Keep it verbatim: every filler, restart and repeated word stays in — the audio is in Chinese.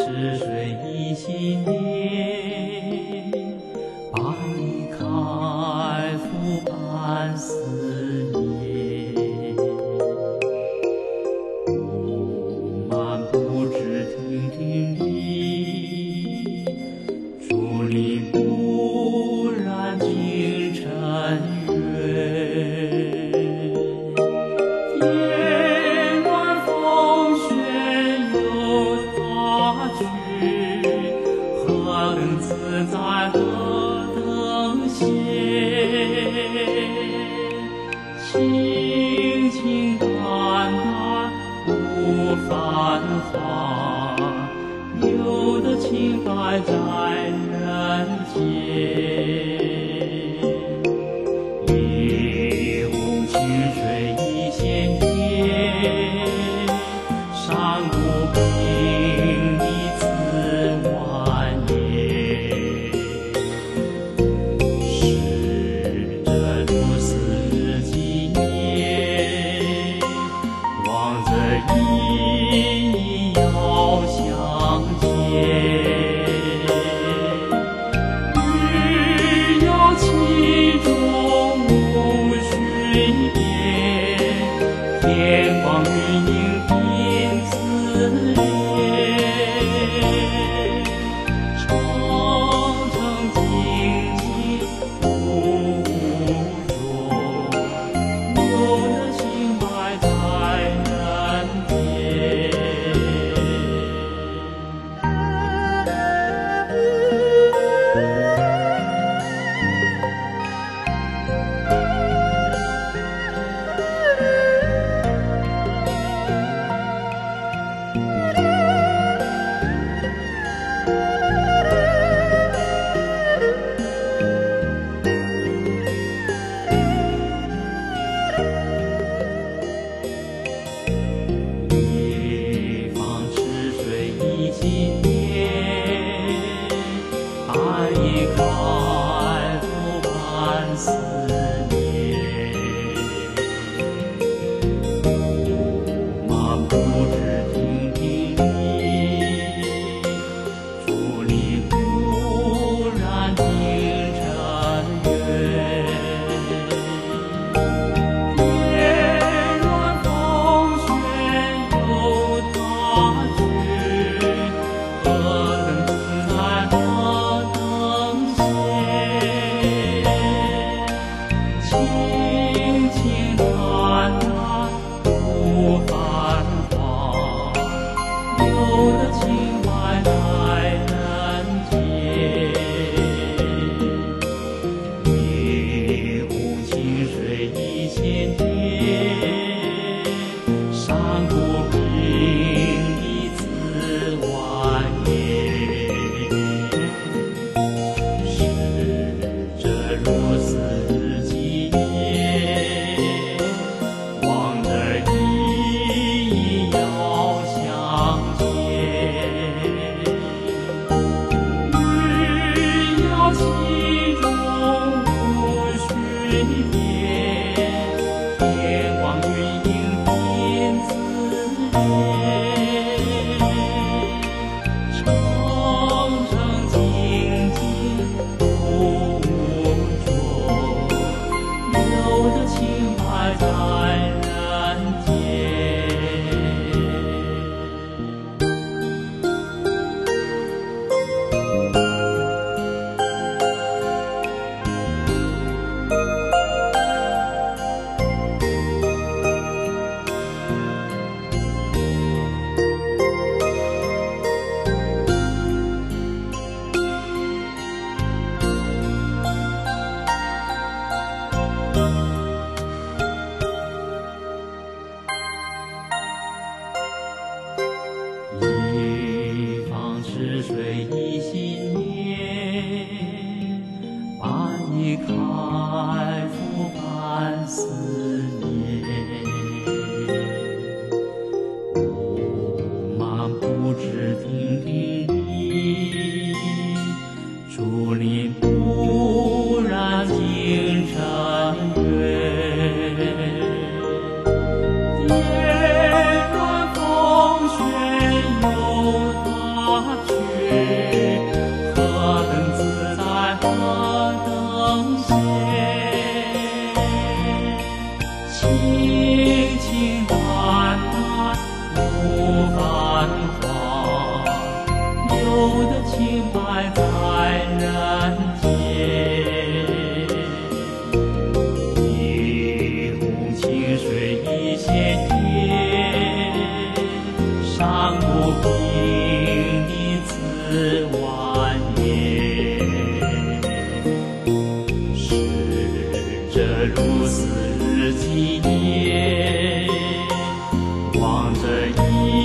池水一心念，把你开赴半思念。不漫不知亭亭里，竹林不染金尘缘。天暖风轩有他去，何等自在何等闲。清清淡淡无繁华，有的清白在人间。一泓清水一线天，山谷平地自蜿蜒。逝者如斯日积年，望着一一遥相见。欲有其中无须别，天光云影并自恋。长城静静不着，有的清白在人间。一方池水一心念，爱已开赴半思念。不漫不知亭亭里，竹林不染金尘缘。天暖风轩有他去，何等自在何等闲。清清淡淡无繁华，有的清白在人间。一泓清水一线天，山谷平地自蜿蜒。逝者如斯日积年，望着一一遥相见。欲有其中无须别，天光云影并自恋。长城静静不着，有的清白在人间。一方池水一心念，把你开赴半思念。不漫不知亭亭里，竹林不染金尘缘。天暖风轩有他上不平的自万年，是这如斯纪念，望着一